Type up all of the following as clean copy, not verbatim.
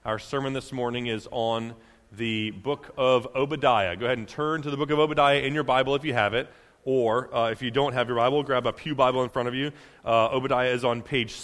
Our sermon this morning is on the book of Obadiah. Go ahead and turn to the book of Obadiah in your Bible if you have it, or if you don't have your Bible, grab a pew Bible in front of you. Obadiah is on page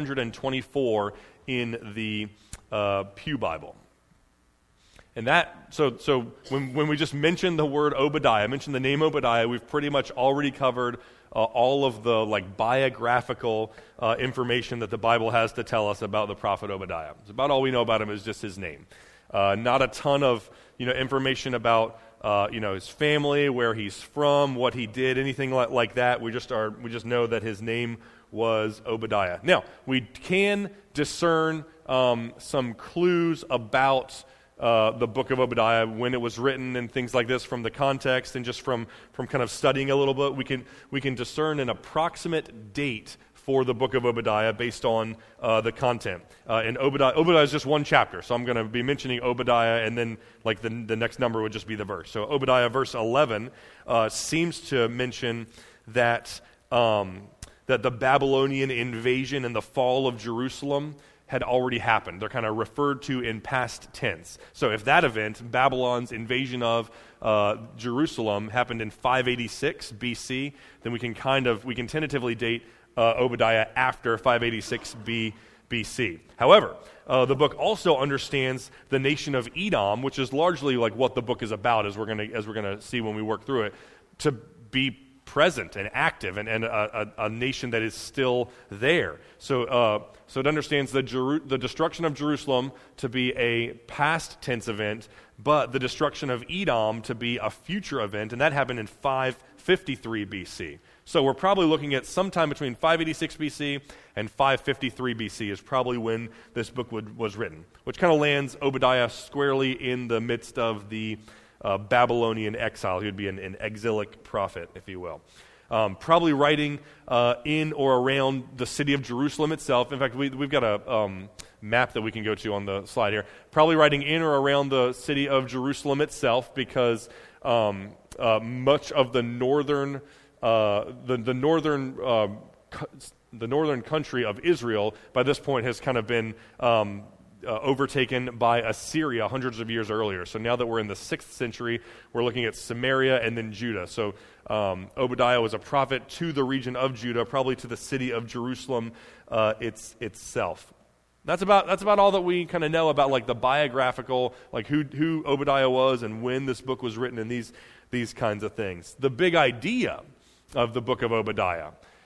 724 in the pew Bible. And so when we just mentioned the word Obadiah, mentioned the name Obadiah, we've pretty much already covered all of the biographical information that the Bible has to tell us about the prophet Obadiah. It's about all we know about him is just his name. Not a ton of information about his family, where he's from, what he did, anything like that. We just know that his name was Obadiah. Now we can discern some clues about the book of Obadiah, when it was written and things like this from the context and just from kind of studying a little bit. We can discern an approximate date for the book of Obadiah based on the content. And Obadiah is just one chapter, so I'm going to be mentioning Obadiah, and then the next number would just be the verse. So Obadiah verse 11 seems to mention that the Babylonian invasion and the fall of Jerusalem had already happened. They're kind of referred to in past tense. So if that event, Babylon's invasion of Jerusalem, happened in 586 BC, then we can tentatively date Obadiah after 586 BC. However, the book also understands the nation of Edom, which is largely what the book is about, as we're gonna see when we work through it, to be present and active, and a nation that is still there. So it understands the destruction of Jerusalem to be a past tense event, but the destruction of Edom to be a future event, and that happened in 553 BC. So we're probably looking at sometime between 586 BC and 553 BC is probably when this book was written, which kind of lands Obadiah squarely in the midst of the Babylonian exile. He would be an exilic prophet, if you will. Probably writing in or around the city of Jerusalem itself. In fact, we've got a map that we can go to on the slide here. Probably writing in or around the city of Jerusalem itself, because much of the northern country of Israel by this point has kind of been overtaken by Assyria hundreds of years earlier. So now that we're in the 6th century, we're looking at Samaria and then Judah. So Obadiah was a prophet to the region of Judah, probably to the city of Jerusalem itself. That's about all that we kind of know about the biographical, who Obadiah was and when this book was written, and these kinds of things. The big idea of the book of Obadiah,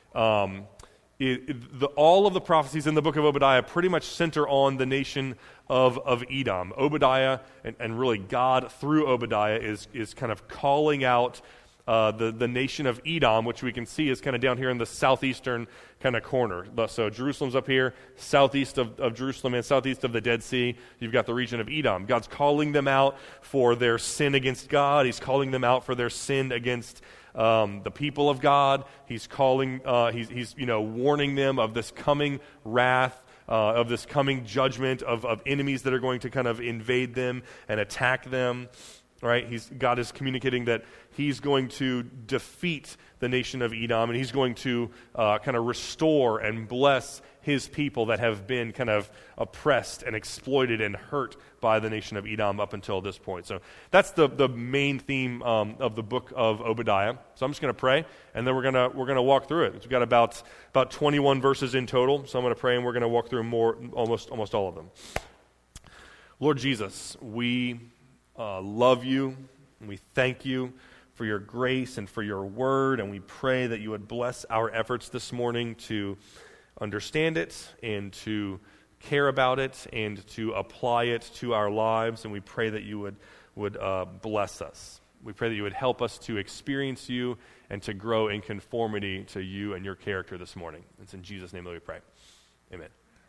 all of the prophecies in the book of Obadiah pretty much center on the nation of Edom. Obadiah, and really God through Obadiah, is kind of calling out the nation of Edom, which we can see is kind of down here in the southeastern kind of corner. So Jerusalem's up here, southeast of Jerusalem and southeast of the Dead Sea. You've got the region of Edom. God's calling them out for their sin against God. He's calling them out for their sin against the people of God. He's calling, he's warning them of this coming wrath, of this coming judgment of enemies that are going to kind of invade them and attack them. Right? God is communicating that he's going to defeat the nation of Edom, and he's going to kind of restore and bless his people that have been kind of oppressed and exploited and hurt by the nation of Edom up until this point. So that's the main theme of the book of Obadiah. So I'm just going to pray, and then we're gonna walk through it. We've got about 21 verses in total. So I'm going to pray, and we're going to walk through almost all of them. Lord Jesus, we love you, and we thank you for your grace and for your word, and we pray that you would bless our efforts this morning to understand it and to care about it and to apply it to our lives, and we pray that you would bless us. We pray that you would help us to experience you and to grow in conformity to you and your character this morning. It's in Jesus' name that we pray. Amen.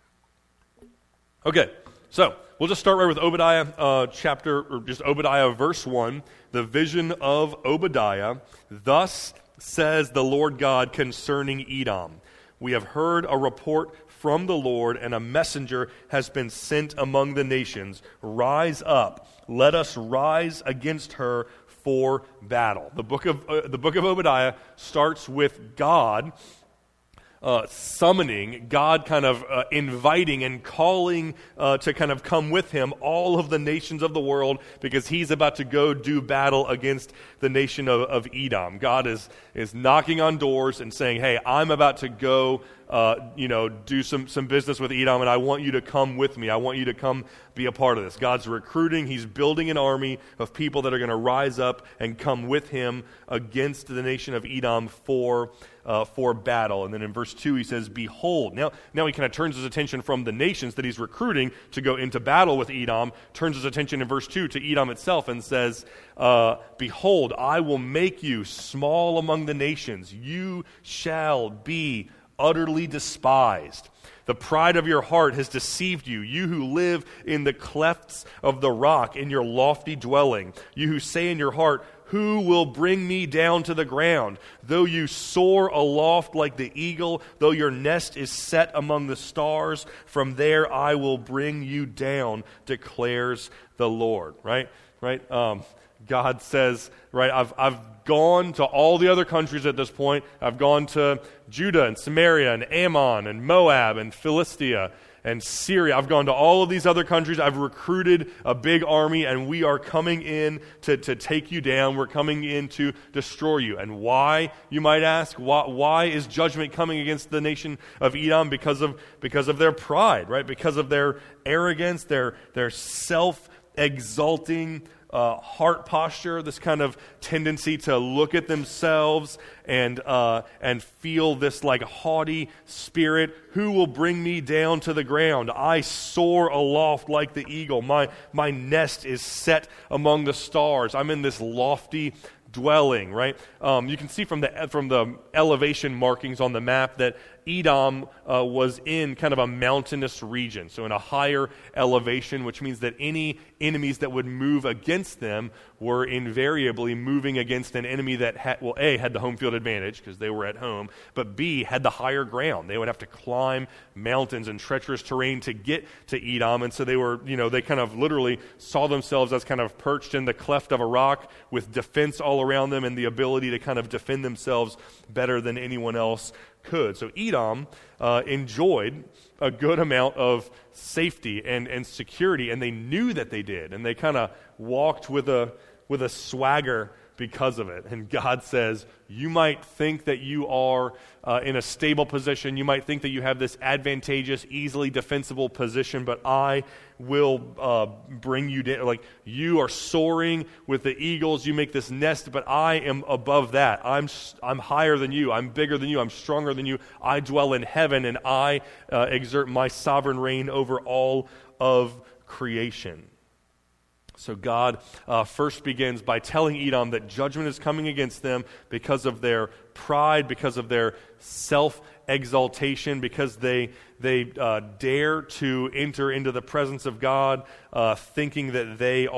Okay. So, we'll just start right with Obadiah Obadiah verse 1, the vision of Obadiah. Thus says the Lord God concerning Edom. We have heard a report from the Lord, and a messenger has been sent among the nations. Rise up, let us rise against her for battle. The book of Obadiah starts with God summoning, God kind of inviting and calling to kind of come with him all of the nations of the world, because he's about to go do battle against the nation of Edom. God is knocking on doors and saying, hey, I'm about to go do some business with Edom, and I want you to come with me. I want you to come be a part of this. God's recruiting. He's building an army of people that are going to rise up and come with him against the nation of Edom for battle. And then in verse 2 he says, behold. Now he kind of turns his attention from the nations that he's recruiting to go into battle with Edom, turns his attention in verse 2 to Edom itself and says, behold, I will make you small among the nations. You shall be utterly despised. The pride of your heart has deceived you, you who live in the clefts of the rock in your lofty dwelling. You who say in your heart, who will bring me down to the ground? Though you soar aloft like the eagle, though your nest is set among the stars, from there I will bring you down, declares the Lord. Right? God says, right, I've gone to all the other countries at this point. I've gone to Judah and Samaria and Ammon and Moab and Philistia and Syria. I've gone to all of these other countries. I've recruited a big army, and we are coming in to take you down. We're coming in to destroy you. And why, you might ask? Why is judgment coming against the nation of Edom? Because of their pride, right? Because of their arrogance, their self-exalting heart posture, this kind of tendency to look at themselves and feel this like haughty spirit. Who will bring me down to the ground? I soar aloft like the eagle. My nest is set among the stars. I'm in this lofty dwelling, right? You can see from the elevation markings on the map that Edom was in kind of a mountainous region, so in a higher elevation, which means that any enemies that would move against them were invariably moving against an enemy that had the home field advantage because they were at home, but B, had the higher ground. They would have to climb mountains and treacherous terrain to get to Edom, and so they kind of literally saw themselves as kind of perched in the cleft of a rock with defense all around them and the ability to kind of defend themselves better than anyone else could. So Edom enjoyed a good amount of safety and security, and they knew that they did, and they kind of walked with a swagger because of it. And God says, you might think that you are in a stable position, you might think that you have this advantageous, easily defensible position, but I will bring you down. Like, you are soaring with the eagles, you make this nest, but I am above that. I'm higher than you, I'm bigger than you, I'm stronger than you. I dwell in heaven, and I exert my sovereign reign over all of creation. So God first begins by telling Edom that judgment is coming against them because of their pride, because of their self-exaltation, because they dare to enter into the presence of God, thinking that they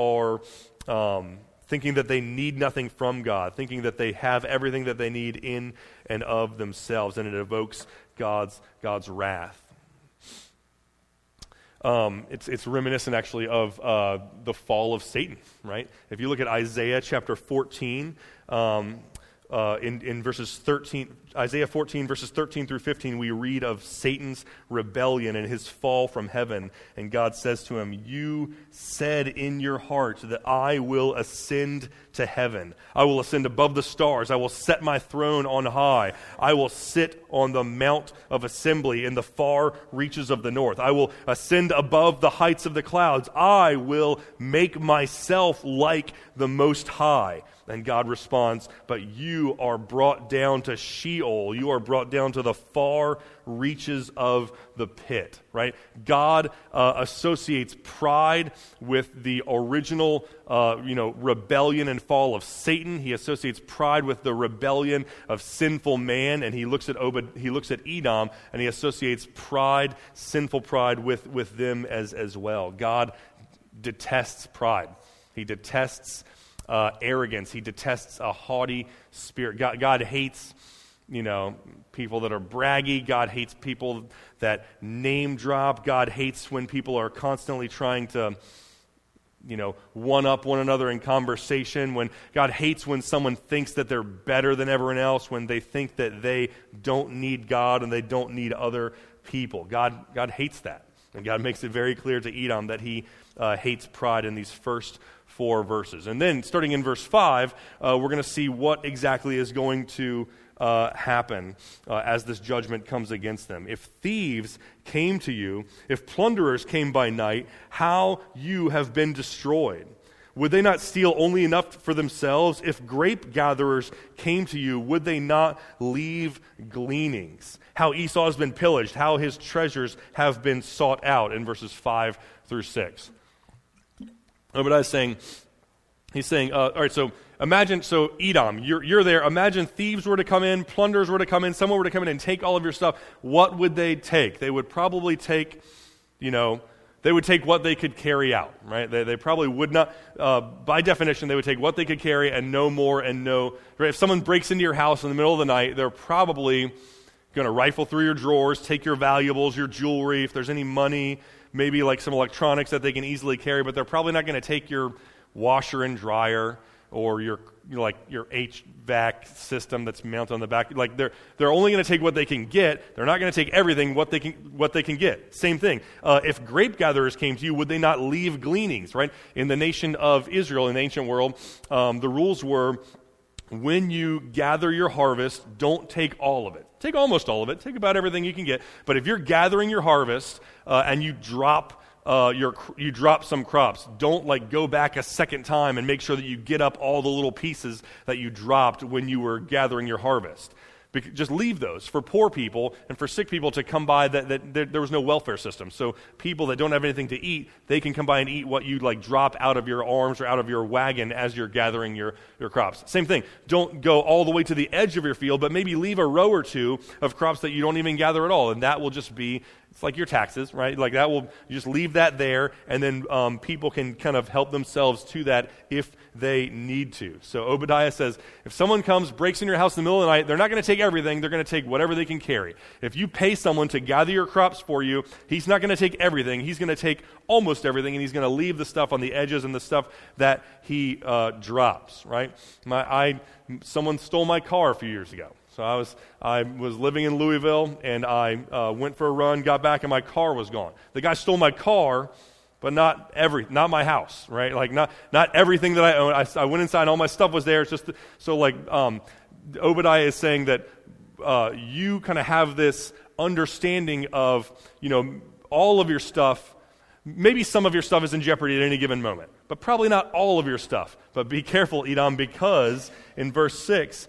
need nothing from God, thinking that they have everything that they need in and of themselves, and it evokes God's wrath. It's reminiscent actually of the fall of Satan, right? If you look at Isaiah chapter 14, in verses 13, Isaiah 14 verses 13 through 15, we read of Satan's rebellion and his fall from heaven. And God says to him, you said in your heart that I will ascend to heaven. I will ascend above the stars. I will set my throne on high. I will sit on the mount of assembly in the far reaches of the north. I will ascend above the heights of the clouds. I will make myself like the Most High. And God responds, but you are brought down to Sheol. You are brought down to the far reaches of the pit, right? God associates pride with the original, rebellion and fall of Satan. He associates pride with the rebellion of sinful man, and he looks at Edom, and he associates pride, sinful pride, with them as well. God detests pride. He detests arrogance. He detests a haughty spirit. God hates, people that are braggy. God hates people that name drop. God hates when people are constantly trying to one-up one another in conversation, when God hates when someone thinks that they're better than everyone else, when they think that they don't need God and they don't need other people. God hates that. And God makes it very clear to Edom that he hates pride in these first 4 verses. And then, starting in verse 5, we're going to see what exactly is going to happen as this judgment comes against them. If thieves came to you, if plunderers came by night, how you have been destroyed. Would they not steal only enough for themselves? If grape gatherers came to you, would they not leave gleanings? How Esau has been pillaged, how his treasures have been sought out, in verses 5 through 6. Obadiah is saying, all right, so imagine, Edom, you're there. Imagine thieves were to come in, plunderers were to come in, someone were to come in and take all of your stuff. What would they take? They would probably take, they would take what they could carry out, right? They probably would not, by definition, they would take what they could carry and no more and no, right? If someone breaks into your house in the middle of the night, they're probably going to rifle through your drawers, take your valuables, your jewelry, if there's any money, maybe like some electronics that they can easily carry, but they're probably not going to take your washer and dryer or your HVAC system that's mounted on the back. Like they're only going to take what they can get. They're not going to take everything what they can get. Same thing. If grape gatherers came to you, would they not leave gleanings? Right? In the nation of Israel, in the ancient world, the rules were, when you gather your harvest, don't take all of it. Take almost all of it. Take about everything you can get. But if you're gathering your harvest and you drop some crops, don't go back a second time and make sure that you get up all the little pieces that you dropped when you were gathering your harvest. Just leave those for poor people and for sick people to come by. That there was no welfare system, so people that don't have anything to eat, they can come by and eat what you drop out of your arms or out of your wagon as you're gathering your crops. Same thing. Don't go all the way to the edge of your field, but maybe leave a row or two of crops that you don't even gather at all, and that will just be, it's like your taxes, right? Like that will, you just leave that there, and then people can kind of help themselves to that if they need to. So Obadiah says, if someone comes, breaks in your house in the middle of the night, they're not going to take everything, they're going to take whatever they can carry. If you pay someone to gather your crops for you, he's not going to take everything, he's going to take almost everything, and he's going to leave the stuff on the edges and the stuff that he drops, right? Someone stole my car a few years ago. So I was living in Louisville, and I went for a run, got back, and my car was gone. The guy stole my car, but not my house, right? Not everything that I own. I went inside, and all my stuff was there. It's just Obadiah is saying that you kind of have this understanding of all of your stuff. Maybe some of your stuff is in jeopardy at any given moment, but probably not all of your stuff. But be careful, Edom, because in verse 6,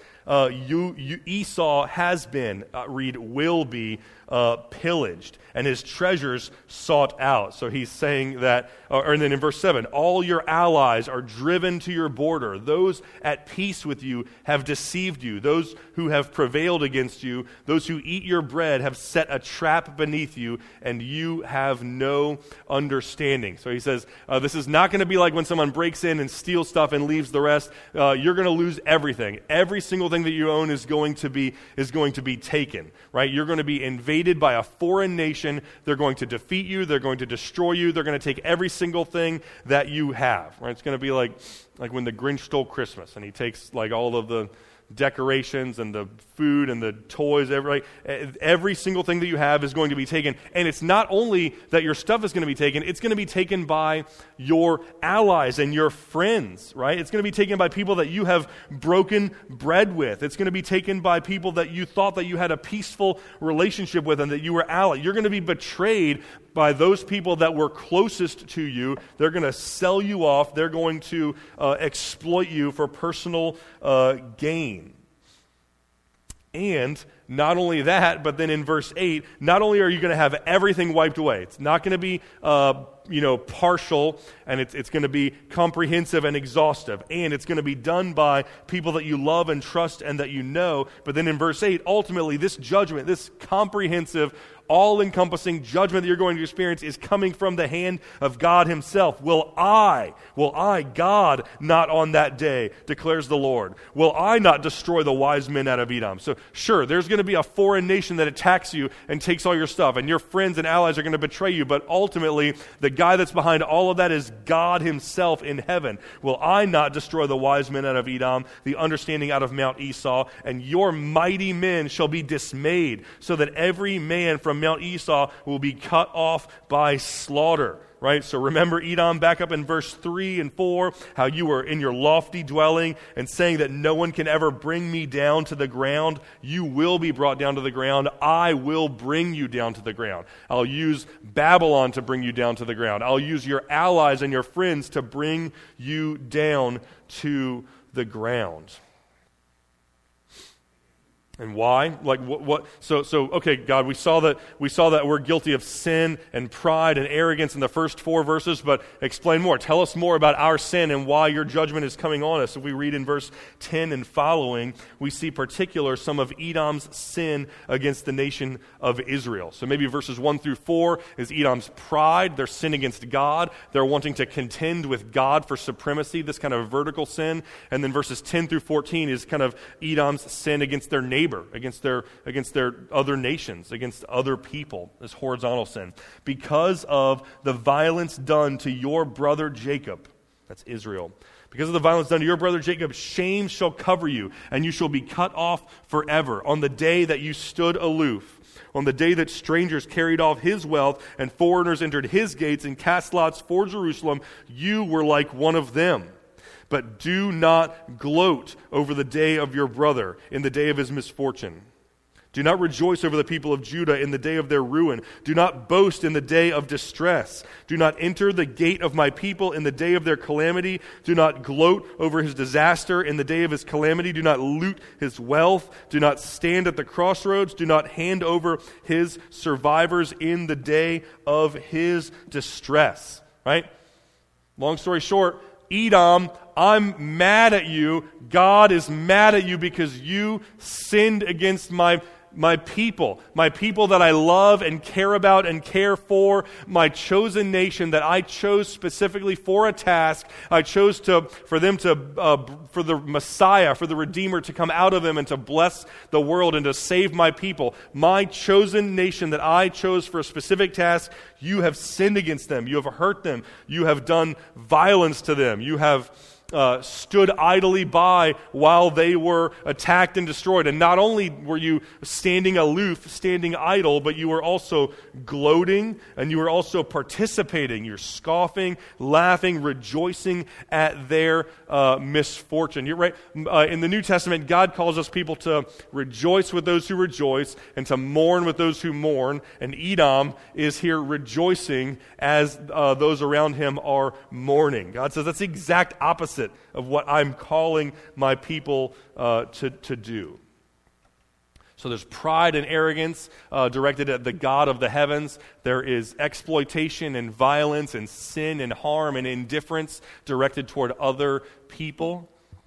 Esau has been, will be pillaged, and his treasures sought out. So he's saying that, and then in verse 7, all your allies are driven to your border. Those at peace with you have deceived you. Those who have prevailed against you, those who eat your bread have set a trap beneath you, and you have no understanding. So he says, this is not going to be like when someone breaks in and steals stuff and leaves the rest. You're going to lose everything. Every single thing that you own is going to be taken, right? You're going to be invaded by a foreign nation. They're going to defeat you. They're going to destroy you. They're going to take every single thing that you have, right? It's going to be like when the Grinch stole Christmas, and he takes all of the decorations and the food and the toys, every single thing that you have is going to be taken. And it's not only that your stuff is going to be taken, it's going to be taken by your allies and your friends, right? It's going to be taken by people that you have broken bread with. It's going to be taken by people that you thought that you had a peaceful relationship with and that you were allies. You're going to be betrayed by those people that were closest to you. They're going to sell you off. They're going to exploit you for personal gain. And not only that, but then in verse 8, not only are you going to have everything wiped away, it's not going to be partial, and it's going to be comprehensive and exhaustive, and it's going to be done by people that you love and trust and that you know. But then in verse 8, ultimately this judgment, this comprehensive, all-encompassing judgment that you're going to experience is coming from the hand of God himself. Will I, God, not on that day, declares the Lord? Will I not destroy the wise men out of Edom? So sure, there's going to be a foreign nation that attacks you and takes all your stuff, and your friends and allies are going to betray you, but ultimately the guy that's behind all of that is God himself in heaven. Will I not destroy the wise men out of Edom, the understanding out of Mount Esau, and your mighty men shall be dismayed, so that every man from Mount Esau will be cut off by slaughter. Right? So remember Edom back up in verse 3 and 4, how you were in your lofty dwelling and saying that no one can ever bring me down to the ground. You will be brought down to the ground. I will bring you down to the ground. I'll use Babylon to bring you down to the ground. I'll use your allies and your friends to bring you down to the ground. And why? Like what? So okay, God, we saw that we're guilty of sin and pride and arrogance in the first 4 verses, but explain more. Tell us more about our sin and why your judgment is coming on us. If we read in verse 10 and following, we see particular some of Edom's sin against the nation of Israel. So maybe verses 1 through 4 is Edom's pride, their sin against God, they're wanting to contend with God for supremacy, this kind of vertical sin. And then verses 10 through 14 is kind of Edom's sin against their neighbor, against their other nations, against other people, this horizontal sin. Because of the violence done to your brother Jacob, that's Israel, because of the violence done to your brother Jacob, shame shall cover you, and you shall be cut off forever. On the day that you stood aloof, on the day that strangers carried off his wealth and foreigners entered his gates and cast lots for Jerusalem, you were like one of them. But do not gloat over the day of your brother in the day of his misfortune. Do not rejoice over the people of Judah in the day of their ruin. Do not boast in the day of distress. Do not enter the gate of my people in the day of their calamity. Do not gloat over his disaster in the day of his calamity. Do not loot his wealth. Do not stand at the crossroads. Do not hand over his survivors in the day of his distress. Right? Long story short, Edom, I'm mad at you. God is mad at you because you sinned against my people that I love and care about and care for, my chosen nation that I chose specifically for a task. I chose for the Messiah, for the Redeemer to come out of them and to bless the world and to save my people. My chosen nation that I chose for a specific task, you have sinned against them. You have hurt them. You have done violence to them. You have stood idly by while they were attacked and destroyed. And not only were you standing aloof, standing idle, but you were also gloating and you were also participating. You're scoffing, laughing, rejoicing at their misfortune. You're right. In the New Testament, God calls us people to rejoice with those who rejoice and to mourn with those who mourn. And Edom is here rejoicing as those around him are mourning. God says that's the exact opposite of what I'm calling my people to do. So there's pride and arrogance directed at the God of the heavens. There is exploitation and violence and sin and harm and indifference directed toward other people.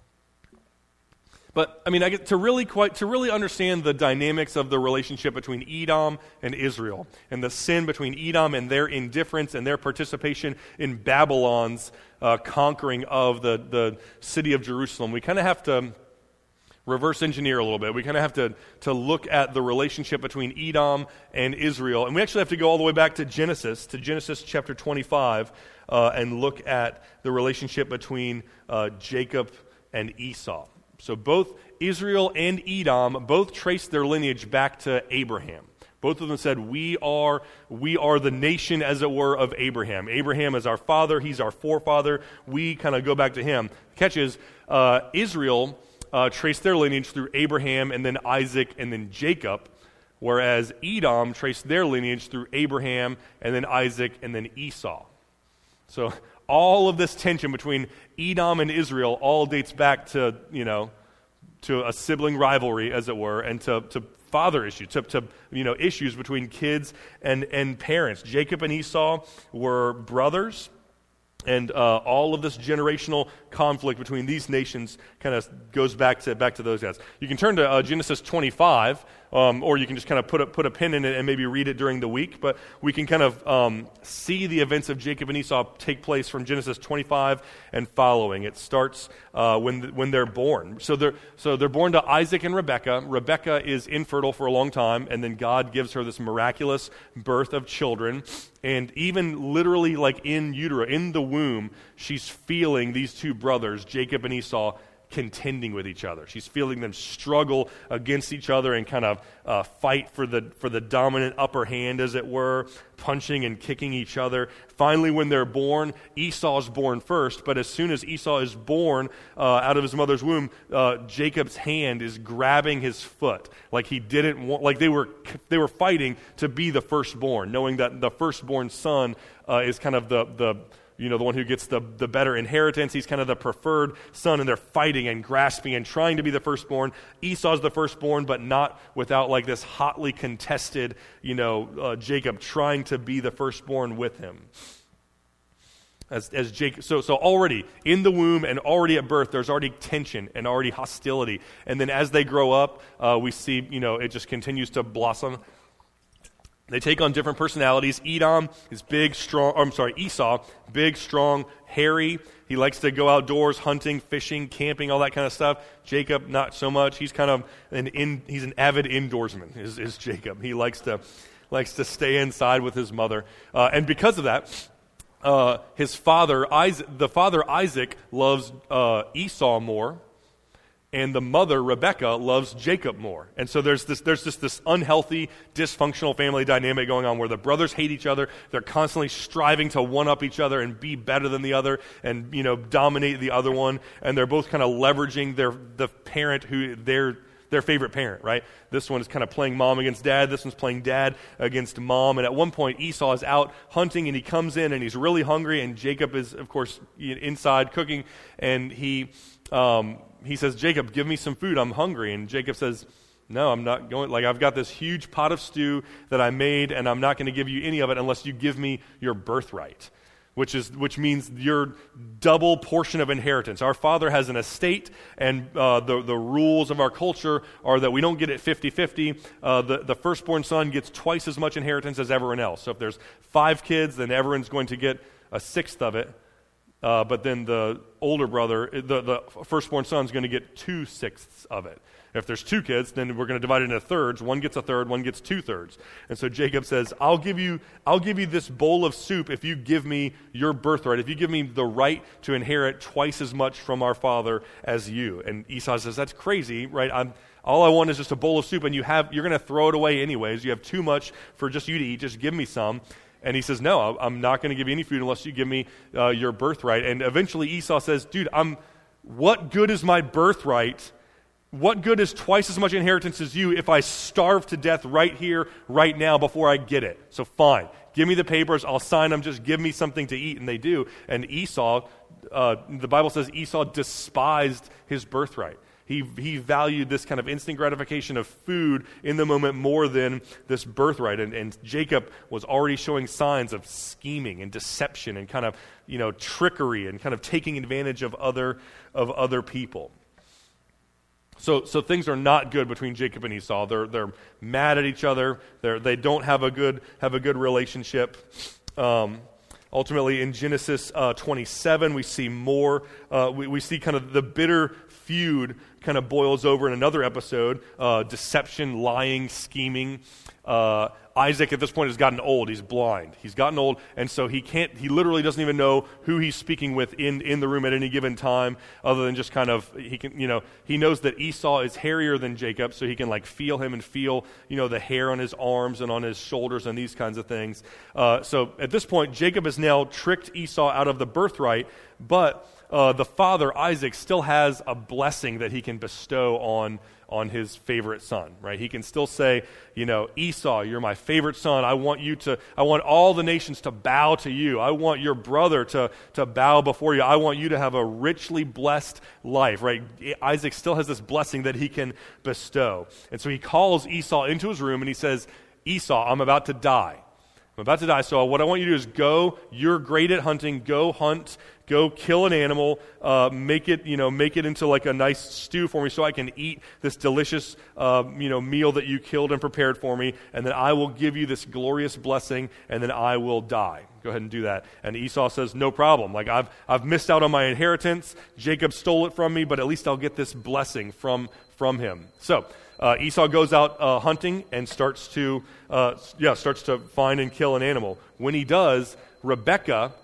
But I mean, to really understand the dynamics of the relationship between Edom and Israel, and the sin between Edom and their indifference and their participation in Babylon's conquering of the city of Jerusalem, we kind of have to reverse engineer a little bit. We kind of have to look at the relationship between Edom and Israel, and we actually have to go all the way back to Genesis chapter 25, and look at the relationship between Jacob and Esau. So both Israel and Edom both traced their lineage back to Abraham. Both of them said, we are the nation, as it were, of Abraham. Abraham is our father. He's our forefather. We kind of go back to him. The catch is, Israel traced their lineage through Abraham and then Isaac and then Jacob, whereas Edom traced their lineage through Abraham and then Isaac and then Esau. So all of this tension between Edom and Israel all dates back to a sibling rivalry, as it were, and to father issues, to issues between kids and parents. Jacob and Esau were brothers, and all of this generational conflict between these nations kind of goes back to those guys. You can turn to Genesis 25, or you can just kind of put a pin in it and maybe read it during the week. But we can kind of see the events of Jacob and Esau take place from Genesis 25 and following. It starts when they're born. So they're born to Isaac and Rebekah. Rebekah is infertile for a long time, and then God gives her this miraculous birth of children. And even literally like in utero, in the womb, she's feeling these two brothers, Jacob and Esau, contending with each other. She's feeling them struggle against each other and kind of fight for the dominant upper hand, as it were, punching and kicking each other. Finally, when they're born, Esau's born first, but as soon as Esau is born out of his mother's womb, Jacob's hand is grabbing his foot, like he didn't want, like they were fighting to be the firstborn, knowing that the firstborn son is kind of the one who gets the better inheritance. He's kind of the preferred son, and they're fighting and grasping and trying to be the firstborn. Esau's the firstborn, but not without like this hotly contested, Jacob trying to be the firstborn with him. As Jacob, so already in the womb and already at birth, there's already tension and already hostility. And then as they grow up, we see, it just continues to blossom. They take on different personalities. Esau, big, strong, hairy. He likes to go outdoors, hunting, fishing, camping, all that kind of stuff. Jacob, not so much. He's kind of he's an avid indoorsman, is Jacob. He likes to stay inside with his mother. And because of that, his father, Isaac, loves Esau more. And the mother, Rebekah, loves Jacob more. And so there's just this unhealthy, dysfunctional family dynamic going on where the brothers hate each other. They're constantly striving to one-up each other and be better than the other and, dominate the other one. And they're both kind of leveraging the parent who their favorite parent, right? This one is kind of playing mom against dad. This one's playing dad against mom. And at one point, Esau is out hunting, and he comes in, and he's really hungry. And Jacob is, of course, inside cooking. And he says, Jacob, give me some food. I'm hungry. And Jacob says, no, I'm not going. Like, I've got this huge pot of stew that I made, and I'm not going to give you any of it unless you give me your birthright, which means your double portion of inheritance. Our father has an estate, and the rules of our culture are that we don't get it 50-50. The firstborn son gets twice as much inheritance as everyone else. So if there's 5 kids, then everyone's going to get a sixth of it. But then the older brother, the firstborn son, is going to get 2/6 of it. If there's 2 kids, then we're going to divide it into thirds. One gets a third, one gets 2/3. And so Jacob says, I'll give you this bowl of soup if you give me your birthright, if you give me the right to inherit twice as much from our father as you. And Esau says, that's crazy, right? All I want is just a bowl of soup, and you're going to throw it away anyways. You have too much for just you to eat. Just give me some. And he says, no, I'm not going to give you any food unless you give me your birthright. And eventually Esau says, dude, what good is my birthright? What good is twice as much inheritance as you if I starve to death right here, right now, before I get it? So fine, give me the papers, I'll sign them, just give me something to eat. And they do. And Esau, the Bible says Esau despised his birthright. He valued this kind of instant gratification of food in the moment more than this birthright. And Jacob was already showing signs of scheming and deception and kind of, trickery and kind of taking advantage of other people. So things are not good between Jacob and Esau. They're mad at each other. They don't have a good relationship. Ultimately, in Genesis 27, we see more. We see kind of the bitter feud kind of boils over in another episode. Deception, lying, scheming. Isaac at this point has gotten old. He's blind. He's gotten old, and so he literally doesn't even know who he's speaking with in the room at any given time, other than just kind of, he knows that Esau is hairier than Jacob, so he can like feel him and feel, the hair on his arms and on his shoulders and these kinds of things. So at this point, Jacob has now tricked Esau out of the birthright, but the father, Isaac, still has a blessing that he can bestow on his favorite son, right? He can still say, Esau, you're my favorite son. I want all the nations to bow to you. I want your brother to bow before you. I want you to have a richly blessed life, right? Isaac still has this blessing that he can bestow. And so he calls Esau into his room and he says, Esau, I'm about to die. I'm about to die, so what I want you to do is go, you're great at hunting, go hunt, go kill an animal, make it into like a nice stew for me so I can eat this delicious, meal that you killed and prepared for me, and then I will give you this glorious blessing, and then I will die. Go ahead and do that. And Esau says, no problem. Like, I've missed out on my inheritance. Jacob stole it from me, but at least I'll get this blessing from him. So, Esau goes out hunting and starts to find and kill an animal. When he does, Rebekah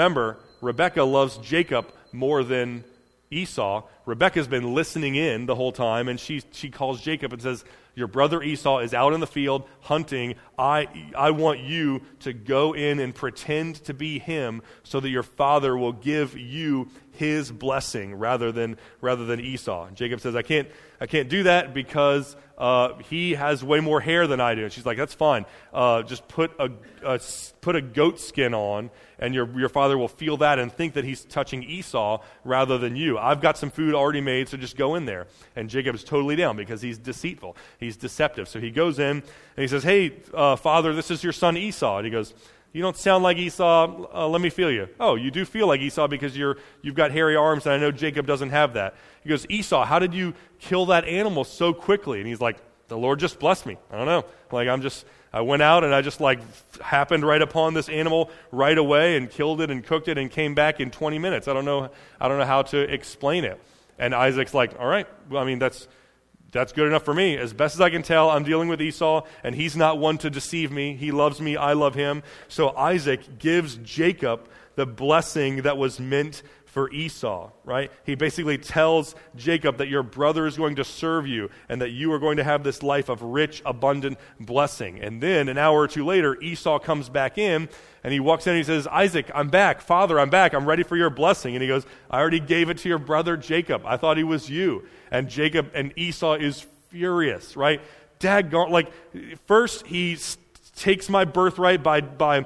loves Jacob more than Esau. Rebekah's been listening in the whole time, and she calls Jacob and says, your brother Esau is out in the field hunting. I want you to go in and pretend to be him so that your father will give you his blessing rather than Esau. And Jacob says, I can't do that because he has way more hair than I do. And she's like, that's fine. Just put a goat skin on, and your father will feel that and think that he's touching Esau rather than you. I've got some food already made, so just go in there. And Jacob is totally down because he's deceitful. He's deceptive. So he goes in and he says, hey, father, this is your son Esau. And he goes, you don't sound like Esau. Let me feel you. Oh, you do feel like Esau because you've got hairy arms, and I know Jacob doesn't have that. He goes, Esau, how did you kill that animal so quickly? And he's like, the Lord just blessed me. I don't know. Like, I went out and I just happened right upon this animal right away and killed it and cooked it and came back in 20 minutes. I don't know how to explain it. And Isaac's like, all right, well, I mean, that's good enough for me. As best as I can tell, I'm dealing with Esau, and he's not one to deceive me. He loves me. I love him. So Isaac gives Jacob the blessing that was meant for Esau, right? He basically tells Jacob that your brother is going to serve you and that you are going to have this life of rich, abundant blessing. And then an hour or two later, Esau comes back in, and he walks in and he says, Isaac, I'm back. Father, I'm back. I'm ready for your blessing. And he goes, I already gave it to your brother Jacob. I thought he was you. And Jacob and Esau is furious, right? Daggone, first he takes my birthright by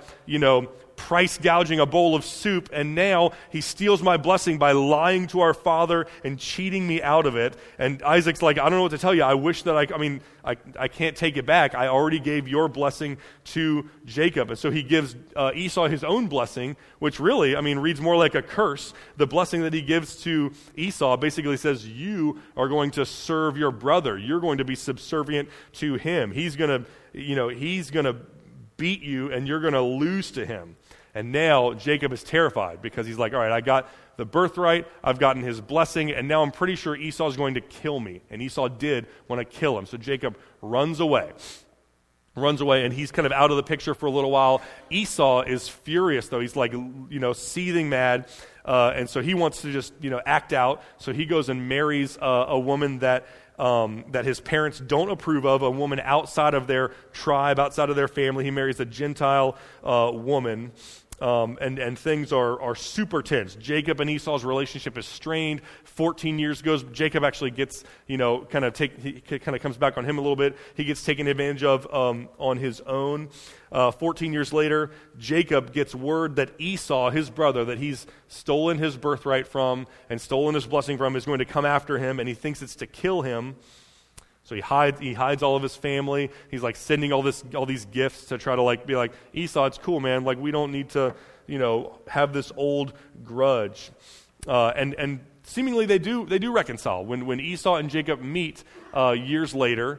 price gouging a bowl of soup, and now he steals my blessing by lying to our father and cheating me out of it. And Isaac's like, I don't know what to tell you. I wish that I can't take it back. I already gave your blessing to Jacob. And so he gives Esau his own blessing, which really, reads more like a curse. The blessing that he gives to Esau basically says, you are going to serve your brother. You're going to be subservient to him. He's going to beat you, and you're going to lose to him. And now Jacob is terrified because he's like, all right, I got the birthright, I've gotten his blessing, and now I'm pretty sure Esau is going to kill me. And Esau did want to kill him. So Jacob runs away, and he's kind of out of the picture for a little while. Esau is furious, though. He's seething mad, and so he wants to just, act out. So he goes and marries a woman that his parents don't approve of, a woman outside of their tribe, outside of their family. He marries a Gentile woman. And things are super tense. Jacob and Esau's relationship is strained. 14 years goes. Jacob actually gets, kind of comes back on him a little bit. He gets taken advantage of on his own. 14 years later, Jacob gets word that Esau, his brother, that he's stolen his birthright from and stolen his blessing from, is going to come after him, and he thinks it's to kill him. So he hides all of his family. He's sending all these gifts to try to be like, Esau, it's cool, man. We don't need to, have this old grudge. And seemingly they do reconcile. When Esau and Jacob meet years later,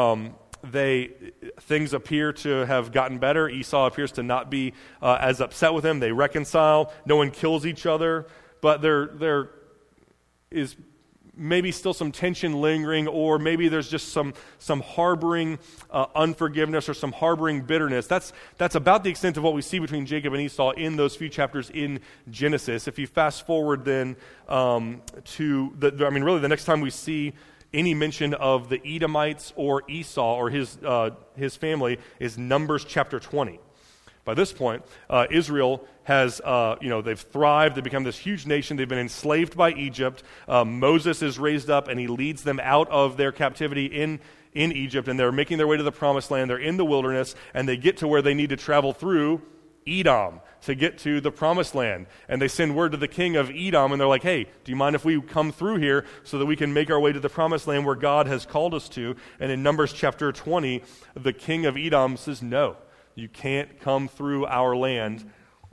things appear to have gotten better. Esau appears to not be as upset with him. They reconcile. No one kills each other, but there is maybe still some tension lingering, or maybe there's just some harboring unforgiveness or some harboring bitterness. That's about the extent of what we see between Jacob and Esau in those few chapters in Genesis. If you fast forward then to really the next time we see any mention of the Edomites or Esau or his family is Numbers chapter 20. By this point, Israel has, they've thrived. They've become this huge nation. They've been enslaved by Egypt. Moses is raised up, and he leads them out of their captivity in Egypt, and they're making their way to the Promised Land. They're in the wilderness, and they get to where they need to travel through Edom to get to the Promised Land. And they send word to the king of Edom, and they're like, hey, do you mind if we come through here so that we can make our way to the Promised Land where God has called us to? And in Numbers chapter 20, the king of Edom says, no. You can't come through our land.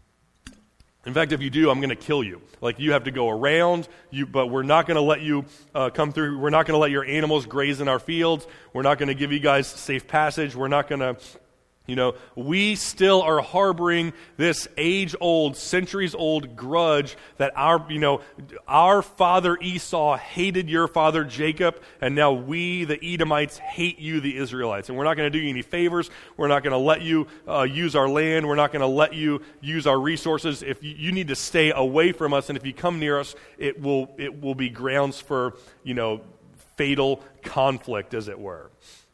In fact, if you do, I'm going to kill you. Like, you have to go around, but we're not going to let you come through. We're not going to let your animals graze in our fields. We're not going to give you guys safe passage. We're not going to, we still are harboring this age-old, centuries-old grudge that our father Esau hated your father Jacob, and now we, the Edomites, hate you, the Israelites. And we're not going to do you any favors. We're not going to let you use our land. We're not going to let you use our resources. If you need to stay away from us, and if you come near us, it will be grounds for, fatal conflict, as it were.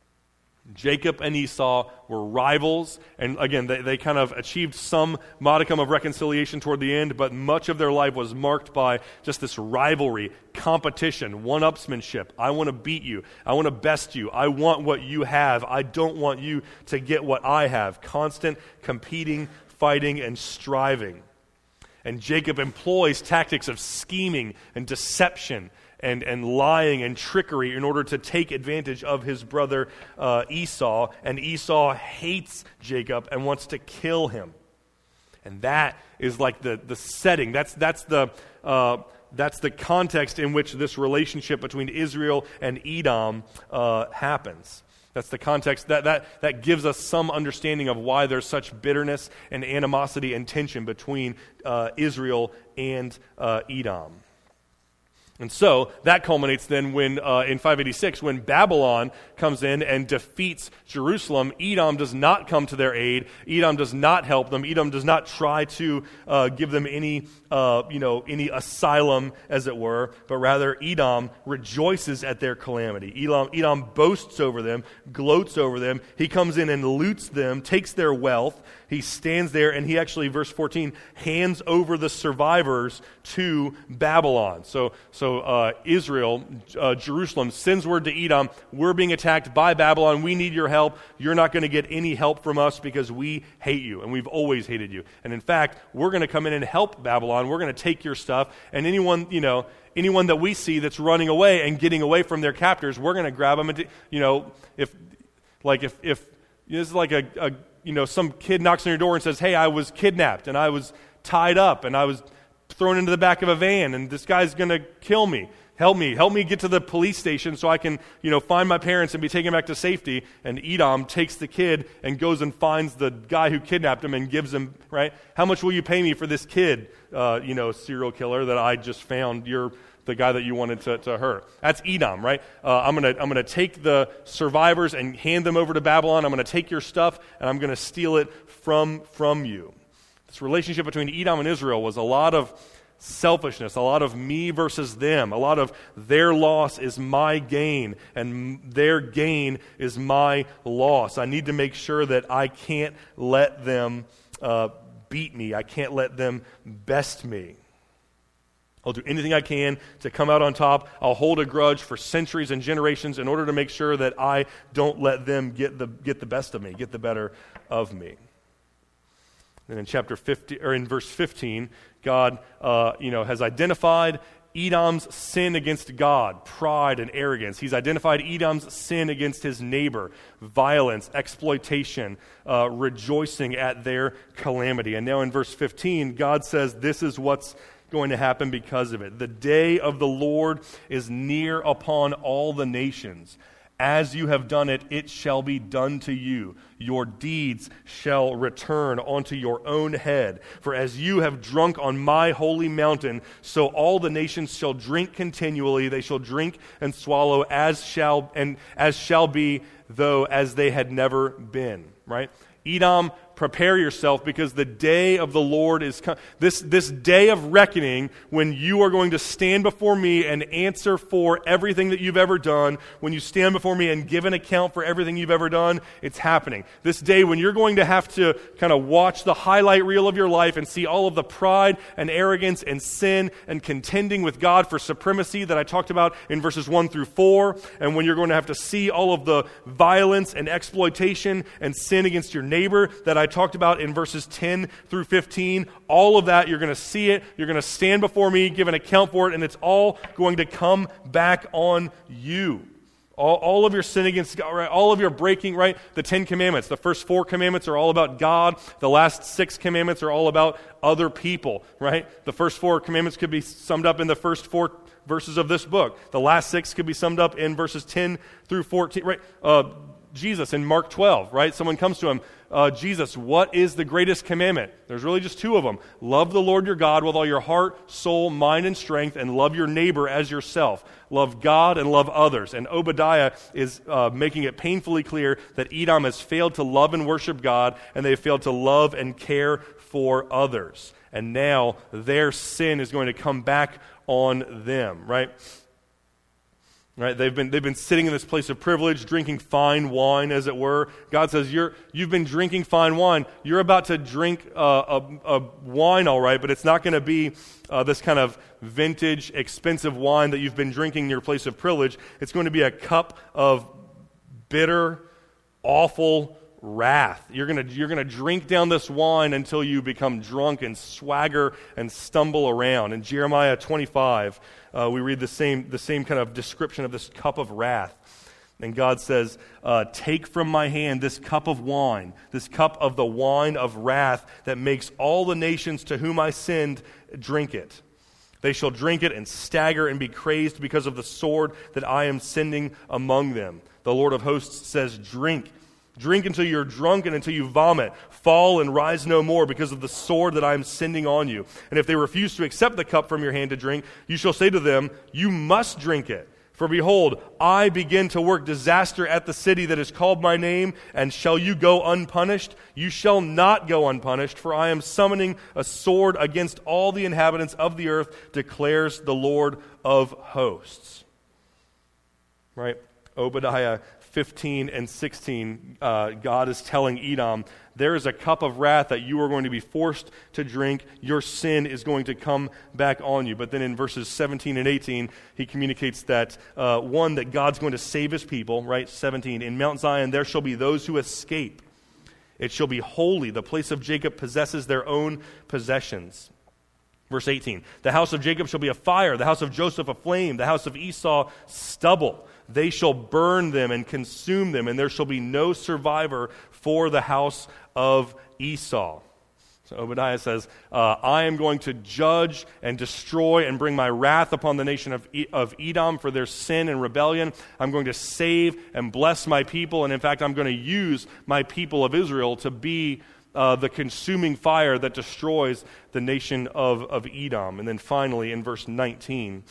Jacob and Esau were rivals, and again, they kind of achieved some modicum of reconciliation toward the end, but much of their life was marked by just this rivalry, competition, one-upsmanship. I want to beat you. I want to best you. I want what you have. I don't want you to get what I have. Constant competing, fighting, and striving. And Jacob employs tactics of scheming and deception and lying and trickery in order to take advantage of his brother Esau. And Esau hates Jacob and wants to kill him. And that is like the setting. That's the context in which this relationship between Israel and Edom happens. That's the context that gives us some understanding of why there's such bitterness and animosity and tension between Israel and Edom. And so that culminates then when in 586, when Babylon comes in and defeats Jerusalem. Edom does not come to their aid. Edom does not help them. Edom does not try to give them any asylum, as it were, but rather Edom rejoices at their calamity. Edom boasts over them, gloats over them. He comes in and loots them, takes their wealth. He stands there and he actually, verse 14, hands over the survivors to Babylon. So Israel, Jerusalem, sends word to Edom, we're being attacked by Babylon. We need your help. You're not going to get any help from us because we hate you, and we've always hated you. And in fact, we're going to come in and help Babylon. We're going to take your stuff, and anyone that we see that's running away and getting away from their captors, we're going to grab them. And if this is like some kid knocks on your door and says, hey, I was kidnapped and I was tied up and I was thrown into the back of a van and this guy's going to kill me. Help me get to the police station so I can, find my parents and be taken back to safety. And Edom takes the kid and goes and finds the guy who kidnapped him and gives him, right? How much will you pay me for this kid, serial killer that I just found? You're the guy that you wanted to hurt. That's Edom, right? I'm gonna take the survivors and hand them over to Babylon. I'm gonna take your stuff and I'm gonna steal it from you. This relationship between Edom and Israel was a lot of selfishness, a lot of me versus them, a lot of their loss is my gain and their gain is my loss. I need to make sure that I can't let them beat me. I can't let them best me. I'll do anything I can to come out on top. I'll hold a grudge for centuries and generations in order to make sure that I don't let them get the best of me, get the better of me. And in chapter 50, or in verse 15, God, has identified Edom's sin against God, pride and arrogance. He's identified Edom's sin against his neighbor, violence, exploitation, rejoicing at their calamity. And now in verse 15, God says this is what's going to happen because of it. The day of the Lord is near upon all the nations. As you have done it, it shall be done to you. Your deeds shall return onto your own head. For as you have drunk on my holy mountain, so all the nations shall drink continually. They shall drink and swallow as shall be, though as they had never been. Right? Edom, prepare yourself because the day of the Lord is coming. This day of reckoning when you are going to stand before me and answer for everything that you've ever done, when you stand before me and give an account for everything you've ever done, it's happening. This day when you're going to have to kind of watch the highlight reel of your life and see all of the pride and arrogance and sin and contending with God for supremacy that I talked about in verses 1 through 4, and when you're going to have to see all of the violence and exploitation and sin against your neighbor that I talked about in verses 10 through 15, all of that, you're going to see it, you're going to stand before me, give an account for it, and it's all going to come back on you. All of your sin against God, right? All of your breaking, right? The 10 commandments. The first 4 commandments are all about God. The last 6 commandments are all about other people, right? The first 4 commandments could be summed up in the first 4 verses of this book. The last 6 could be summed up in verses 10 through 14, right? Jesus in Mark 12, right? Someone comes to him, Jesus, what is the greatest commandment? There's really just 2 of them. Love the Lord your God with all your heart, soul, mind, and strength, and love your neighbor as yourself. Love God and love others. And Obadiah is making it painfully clear that Edom has failed to love and worship God, and they've failed to love and care for others. And now their sin is going to come back on them, right? Right, they've been sitting in this place of privilege, drinking fine wine, as it were. God says, you've been drinking fine wine. You're about to drink a wine, all right, but it's not going to be this kind of vintage, expensive wine that you've been drinking in your place of privilege. It's going to be a cup of bitter, awful wrath. You're gonna drink down this wine until you become drunk and swagger and stumble around. In Jeremiah 25, we read the same kind of description of this cup of wrath. And God says, take from my hand this cup of wine, this cup of the wine of wrath that makes all the nations to whom I sinned drink it. They shall drink it and stagger and be crazed because of the sword that I am sending among them. The Lord of hosts says, drink. Drink until you're drunk and until you vomit. Fall and rise no more because of the sword that I am sending on you. And if they refuse to accept the cup from your hand to drink, you shall say to them, you must drink it. For behold, I begin to work disaster at the city that is called my name, and shall you go unpunished? You shall not go unpunished, for I am summoning a sword against all the inhabitants of the earth, declares the Lord of hosts. Right? Obadiah 15 and 16, God is telling Edom, there is a cup of wrath that you are going to be forced to drink. Your sin is going to come back on you. But then in verses 17 and 18, he communicates that, one, that God's going to save his people, right? 17, in Mount Zion there shall be those who escape. It shall be holy. The place of Jacob possesses their own possessions. Verse 18, the house of Jacob shall be a fire, the house of Joseph a flame, the house of Esau stubble. They shall burn them and consume them, and there shall be no survivor for the house of Esau. So Obadiah says, I am going to judge and destroy and bring my wrath upon the nation of Edom for their sin and rebellion. I'm going to save and bless my people, and in fact, I'm going to use my people of Israel to be the consuming fire that destroys the nation of Edom. And then finally, in verse 19,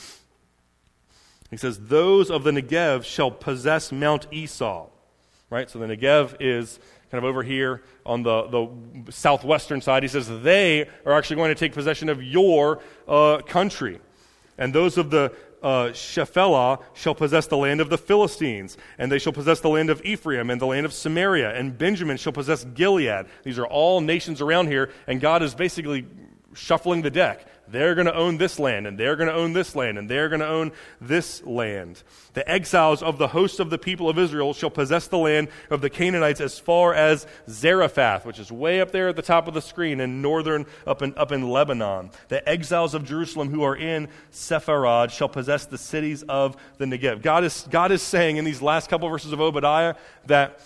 he says, those of the Negev shall possess Mount Esau. Right? So the Negev is kind of over here on the southwestern side. He says they are actually going to take possession of your country. And those of the Shephelah shall possess the land of the Philistines, and they shall possess the land of Ephraim and the land of Samaria, and Benjamin shall possess Gilead. These are all nations around here, and God is basically shuffling the deck. They're going to own this land, and they're going to own this land, and they're going to own this land. The exiles of the host of the people of Israel shall possess the land of the Canaanites as far as Zarephath, which is way up there at the top of the screen in northern, up in Lebanon. The exiles of Jerusalem who are in Sepharad shall possess the cities of the Negev. God is saying in these last couple verses of Obadiah that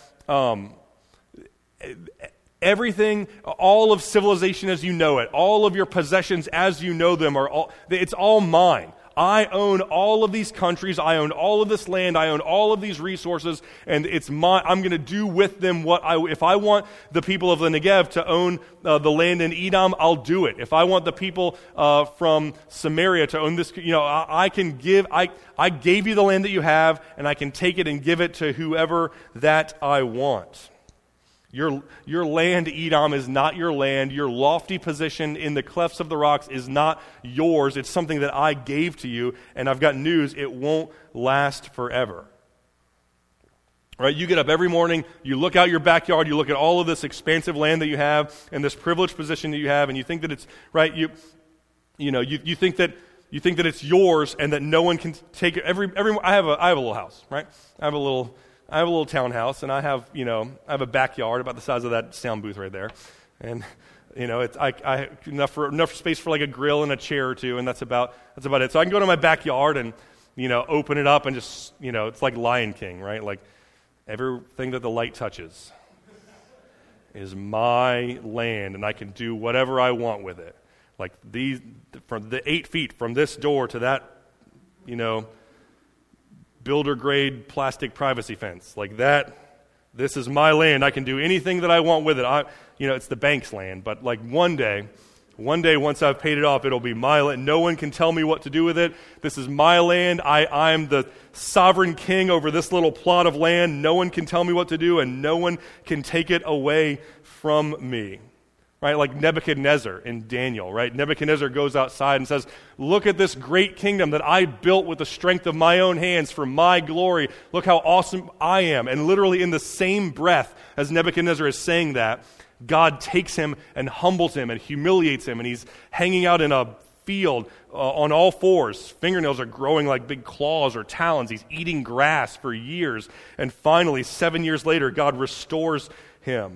everything, all of civilization as you know it, all of your possessions as you know them, it's all mine. I own all of these countries. I own all of this land. I own all of these resources, and it's mine. I'm going to do with them if I want the people of the Negev to own the land in Edom, I'll do it. If I want the people from Samaria to own this, I can give. I gave you the land that you have, and I can take it and give it to whoever that I want. Your land, Edom, is not your land. Your lofty position in the clefts of the rocks is not yours. It's something that I gave to you, and I've got news. It won't last forever. Right? You get up every morning, you look out your backyard, you look at all of this expansive land that you have and this privileged position that you have, and you think that it's right. You think that it's yours, and that no one can take it. I have a little house, right? I have a little townhouse, and I have a backyard about the size of that sound booth right there, and it's I enough space for like a grill and a chair or two, and that's about it. So I can go to my backyard, and open it up and just, it's like Lion King, right? Like everything that the light touches is my land, and I can do whatever I want with it. Like from the 8 feet from this door to that, builder-grade plastic privacy fence, like that. This is my land. I can do anything that I want with it. It's the bank's land, but like one day, once I've paid it off, it'll be my land. No one can tell me what to do with it. This is my land. I'm the sovereign king over this little plot of land. No one can tell me what to do, and no one can take it away from me. Right? Like Nebuchadnezzar in Daniel, right? Nebuchadnezzar goes outside and says, look at this great kingdom that I built with the strength of my own hands for my glory. Look how awesome I am. And literally in the same breath as Nebuchadnezzar is saying that, God takes him and humbles him and humiliates him, and he's hanging out in a field on all fours. Fingernails are growing like big claws or talons. He's eating grass for years. And finally, 7 years later, God restores him.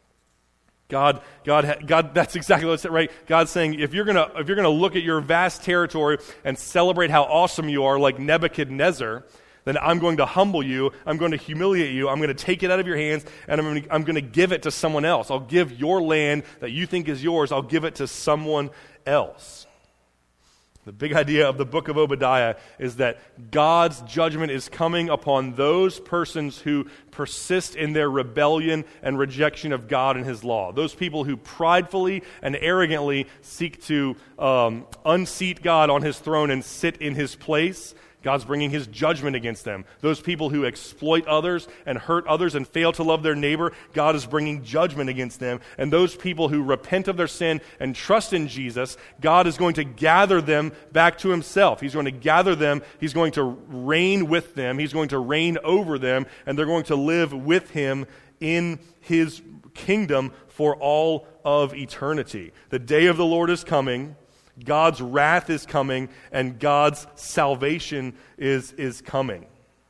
God, that's exactly what it's right. God's saying, if you're gonna look at your vast territory and celebrate how awesome you are, like Nebuchadnezzar, then I'm going to humble you, I'm going to humiliate you, I'm going to take it out of your hands, and I'm going to give it to someone else. I'll give your land that you think is yours, I'll give it to someone else. The big idea of the book of Obadiah is that God's judgment is coming upon those persons who persist in their rebellion and rejection of God and His law. Those people who pridefully and arrogantly seek to unseat God on His throne and sit in His place. God's bringing His judgment against them. Those people who exploit others and hurt others and fail to love their neighbor, God is bringing judgment against them. And those people who repent of their sin and trust in Jesus, God is going to gather them back to Himself. He's going to gather them. He's going to reign with them. He's going to reign over them. And they're going to live with Him in His kingdom for all of eternity. The day of the Lord is coming. God's wrath is coming, and God's salvation is coming.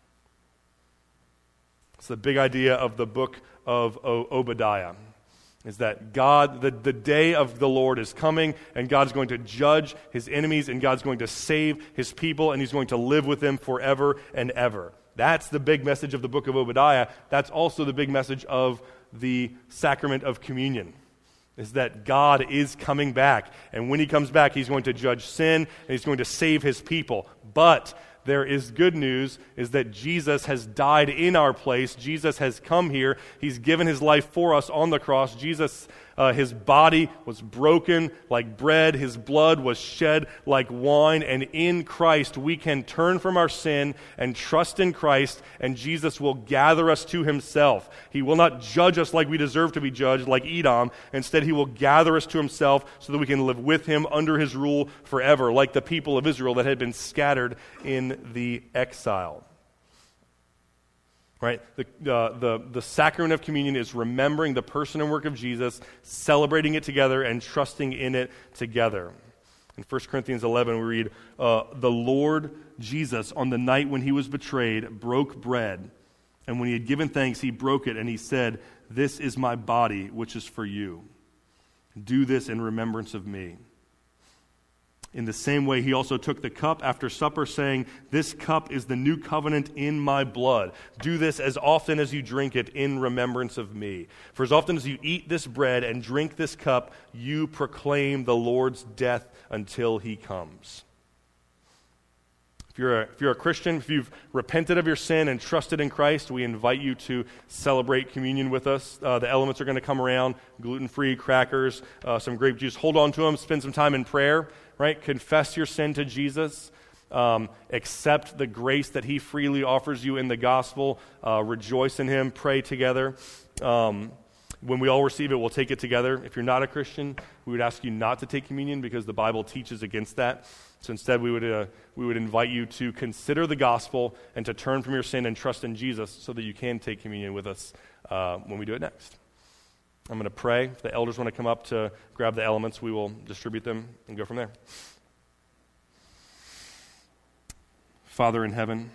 It's the big idea of the book of Obadiah, is that God, the day of the Lord is coming, and God's going to judge His enemies, and God's going to save His people, and He's going to live with them forever and ever. That's the big message of the book of Obadiah. That's also the big message of the sacrament of communion. Is that God is coming back. And when He comes back, He's going to judge sin, and He's going to save His people. But there is good news, is that Jesus has died in our place. Jesus has come here. He's given His life for us on the cross. Jesus, His body was broken like bread. His blood was shed like wine. And in Christ, we can turn from our sin and trust in Christ, and Jesus will gather us to Himself. He will not judge us like we deserve to be judged, like Edom. Instead, He will gather us to Himself so that we can live with Him under His rule forever, like the people of Israel that had been scattered in the exile. Right? The sacrament of communion is remembering the person and work of Jesus, celebrating it together, and trusting in it together. In 1 Corinthians 11, we read, the Lord Jesus, on the night when He was betrayed, broke bread, and when He had given thanks, He broke it, and He said, "This is my body, which is for you. Do this in remembrance of me." In the same way, He also took the cup after supper, saying, "This cup is the new covenant in my blood. Do this as often as you drink it in remembrance of me. For as often as you eat this bread and drink this cup, you proclaim the Lord's death until He comes." If you're a Christian, if you've repented of your sin and trusted in Christ, we invite you to celebrate communion with us. The elements are going to come around: gluten-free crackers, some grape juice. Hold on to them. Spend some time in prayer. Right? Confess your sin to Jesus. Accept the grace that He freely offers you in the gospel. Rejoice in Him. Pray together. When we all receive it, we'll take it together. If you're not a Christian, we would ask you not to take communion because the Bible teaches against that. So instead, we would invite you to consider the gospel and to turn from your sin and trust in Jesus so that you can take communion with us when we do it next. I'm going to pray. If the elders want to come up to grab the elements, we will distribute them and go from there. Father in heaven,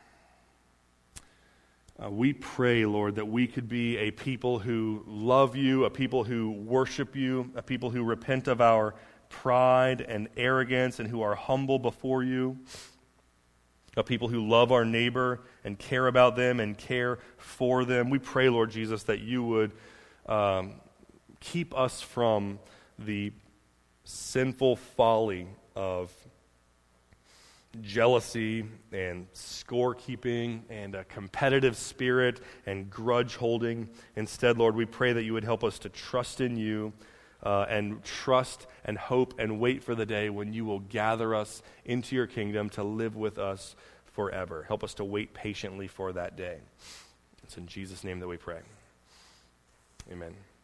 we pray, Lord, that we could be a people who love You, a people who worship You, a people who repent of our pride and arrogance and who are humble before You. of people who love our neighbor and care about them and care for them. We pray, Lord Jesus, that you would keep us from the sinful folly of jealousy and scorekeeping and a competitive spirit and grudge holding. Instead, Lord, we pray that you would help us to trust in you and trust and hope and wait for the day when you will gather us into your kingdom to live with us forever. Help us to wait patiently for that day. It's in Jesus' name that we pray. Amen.